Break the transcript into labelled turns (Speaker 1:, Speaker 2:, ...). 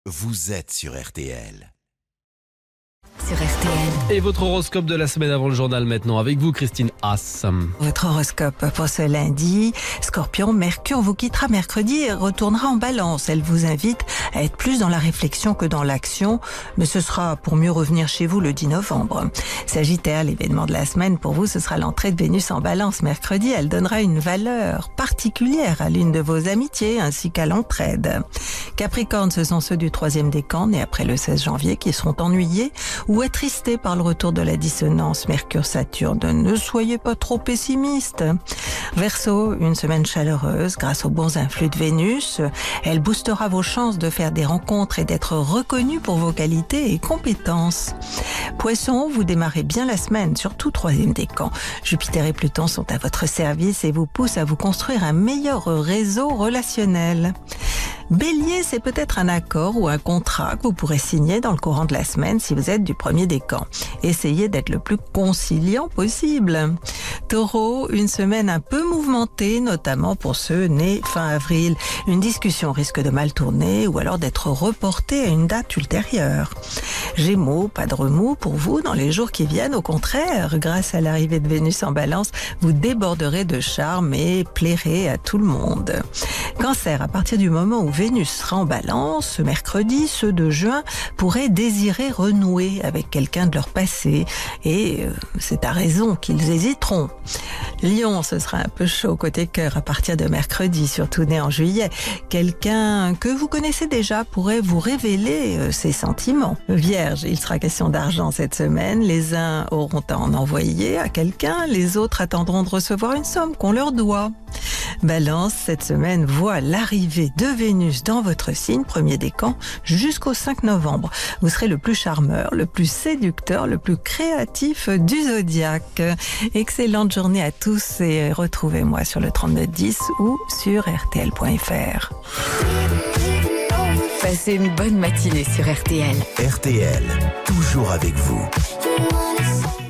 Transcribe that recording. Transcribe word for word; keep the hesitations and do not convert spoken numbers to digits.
Speaker 1: vous êtes sur R T L.
Speaker 2: Sur R T L.
Speaker 3: Et votre horoscope de la semaine avant le journal maintenant avec vous, Christine Haas.
Speaker 4: Votre horoscope pour ce lundi. Scorpion, Mercure vous quittera mercredi et retournera en Balance. Elle vous invite à être plus dans la réflexion que dans l'action, mais ce sera pour mieux revenir chez vous le dix novembre. Sagittaire, l'événement de la semaine pour vous, ce sera l'entrée de Vénus en Balance mercredi. Elle donnera une valeur particulière à l'une de vos amitiés ainsi qu'à l'entraide. Capricorne, ce sont ceux du troisième décan, nés après le seize janvier, qui seront ennuyés ou attristés par le retour de la dissonance Mercure-Saturne. Ne soyez pas trop pessimiste. Verseau, une semaine chaleureuse grâce aux bons influx de Vénus. Elle boostera vos chances de faire des rencontres et d'être reconnu pour vos qualités et compétences. Poisson, vous démarrez bien la semaine, surtout troisième décan. Jupiter et Pluton sont à votre service et vous poussent à vous construire un meilleur réseau relationnel. Bélier, c'est peut-être un accord ou un contrat que vous pourrez signer dans le courant de la semaine si vous êtes du premier décan. Essayez d'être le plus conciliant possible. Taureau, une semaine un peu mouvementée, notamment pour ceux nés fin avril. Une discussion risque de mal tourner ou alors d'être reportée à une date ultérieure. Gémeaux, pas de remous pour vous dans les jours qui viennent. Au contraire, grâce à l'arrivée de Vénus en Balance, vous déborderez de charme et plairez à tout le monde. Cancer, à partir du moment où Vénus sera en Balance, ce mercredi, ceux de juin pourraient désirer renouer avec quelqu'un de leur passé. Et euh, c'est à raison qu'ils hésiteront. Lion, ce sera un peu chaud côté cœur à partir de mercredi, surtout né en juillet. Quelqu'un que vous connaissez déjà pourrait vous révéler euh, ses sentiments. Vierge, il sera question d'argent cette semaine. Les uns auront à en envoyer à quelqu'un, les autres attendront de recevoir une somme qu'on leur doit. Balance, cette semaine voit l'arrivée de Vénus dans votre signe, premier décan, jusqu'au cinq novembre. Vous serez le plus charmeur, le plus séducteur, le plus créatif du zodiaque. Excellente journée à tous et retrouvez-moi sur le trente-neuf dix ou sur R T L point F R.
Speaker 2: Passez une bonne matinée sur R T L.
Speaker 1: R T L, toujours avec vous.